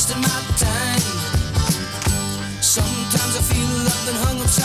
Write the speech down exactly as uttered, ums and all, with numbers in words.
wasting my time. Sometimes I feel I've been hung upside